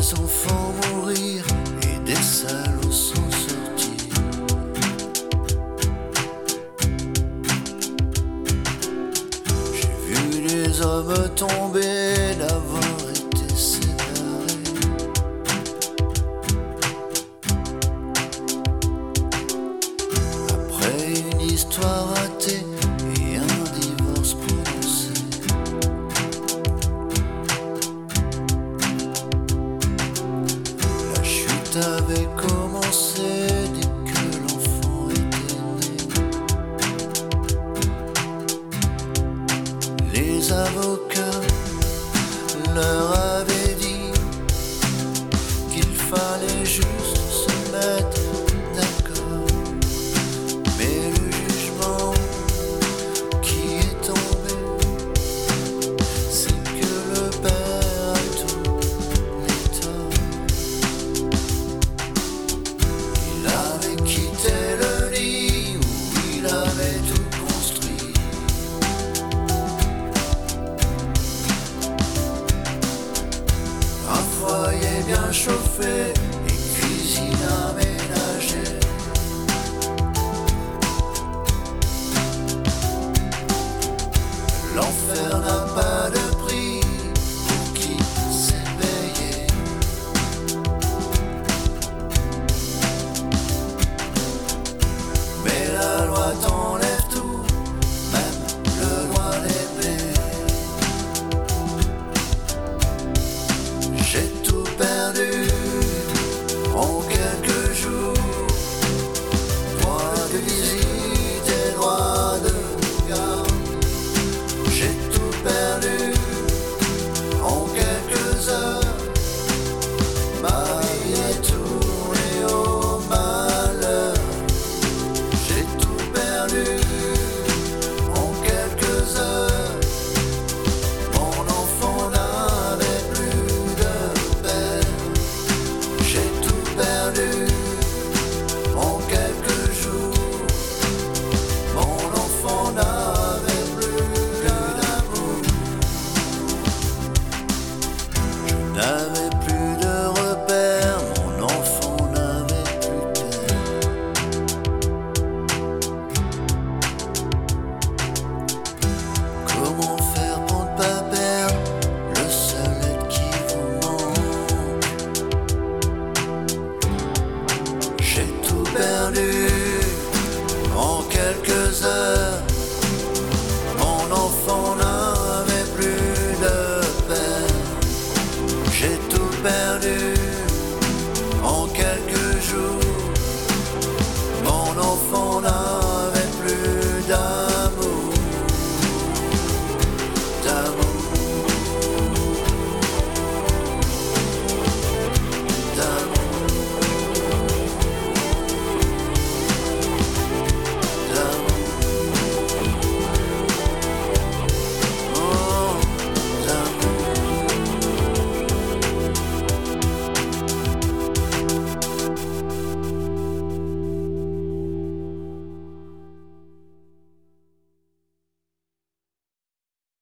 enfants mourir et des salauds s'en sortir. J'ai vu des hommes tomber d'avoir été séparés. Après une histoire ratée et un divorce prononcé. La chute avait commencé dès que l'enfant était né. Les avocats leur avaient dit qu'il fallait juste se mettre d'accord. Mais le jugement qui est tombé, c'est que le père a tous les torts. Il avait quitté le lit où il avait tout construit. Un foyer bien chauffé et cuisine aménagée. L'enfer n'a pas de prix pour qui sait payer. Mais la loi t'enlève tout, même le droit d'aimer. J'ai tout perdu en quelques jours. Droit de visite et droit de garde. J'ai tout perdu en quelques heures. Ma vie est tournée au malheur. J'ai tout perdu en quelques heures. Mon enfant n'avait plus de père. J'ai tout perdu en quelques jours. Mon enfant n'avait plus d'amour. Je n'avais plus de repères. Mon enfant n'avait plus père. Comment faire pour ne pas perdre le seul être qui vous manque? J'ai tout perdu en quelques heures.